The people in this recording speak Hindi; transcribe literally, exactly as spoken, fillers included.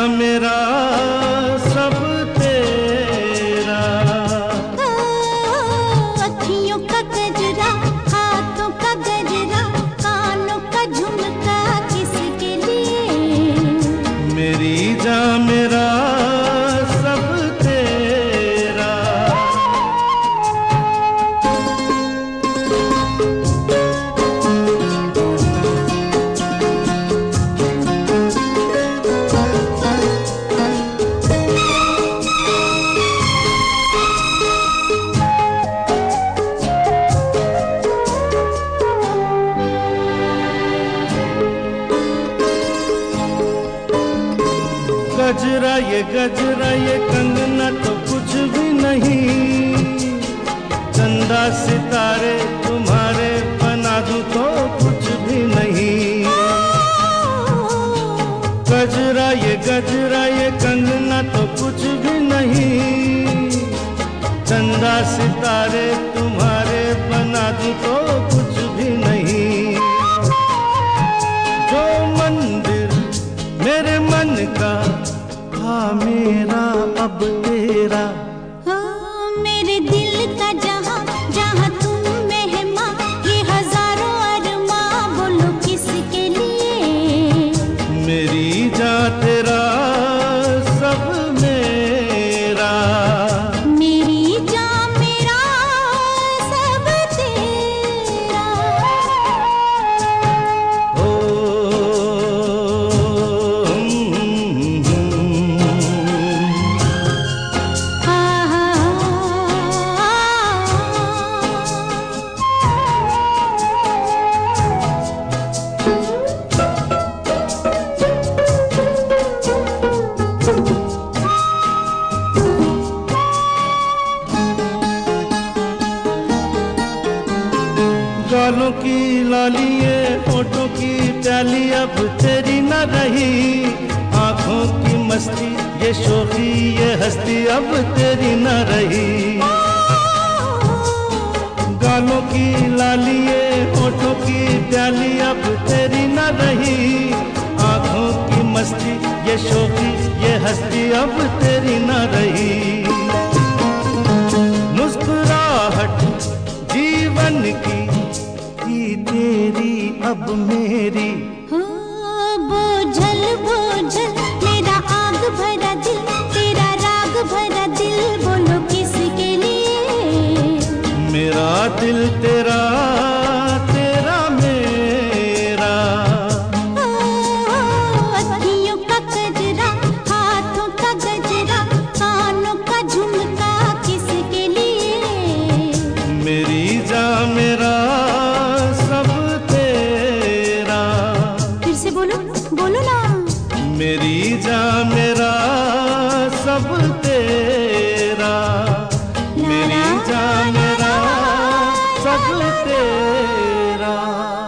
मेरा सब तेरा। अखियों का गजरा, हाथों का गजरा, कानों का झुमका किसके लिए? मेरी जान मेरा सब तेरा। गजरा ये गजरा ये कंगना तो कुछ भी नहीं, चंदा सितारे तुम्हारे बना दूं तो कुछ भी नहीं। गजरा ये गजरा ये कंगना तो कुछ भी नहीं, चंदा सितारे तुम्हारे बना दूं तो कुछ भी नहीं। जो मंदिर मेरे मन का हाँ मेरा अब तेरा। हाँ मेरे दिल का जहाँ जहाँ तुम मेहमा, ये हजारों अरमां बोलो किसके लिए? मेरी जान तेरा सब मेरा। मेरी जान मेरा सब तेरा। ओ गालों की लालिए होठों की प्याली अब तेरी न रही, आंखों की मस्ती ये शोखी ये हस्ती अब तेरी न रही। गालों की लालिए होठों की प्याली अब तेरी न रही, आंखों की मस्ती ये शोखी ये हस्ती अब तेरी न रही। मुस्कुराहट जीवन की थी तेरी अब मेरी। बोझल बोझल मेरा आग भरा दिल, तेरा राग भरा दिल बोलो किसके लिए? मेरा दिल तेरा तेरा मेरा। अखियों का गजरा, हाथों का गजरा, कानों का झुमका किसके लिए? मेरी जान मेरा सब तेरा। फिर से बोलो बोलो ना। मेरी जान मेरा सब तेरा। मेरी जान मेरा सब तेरा।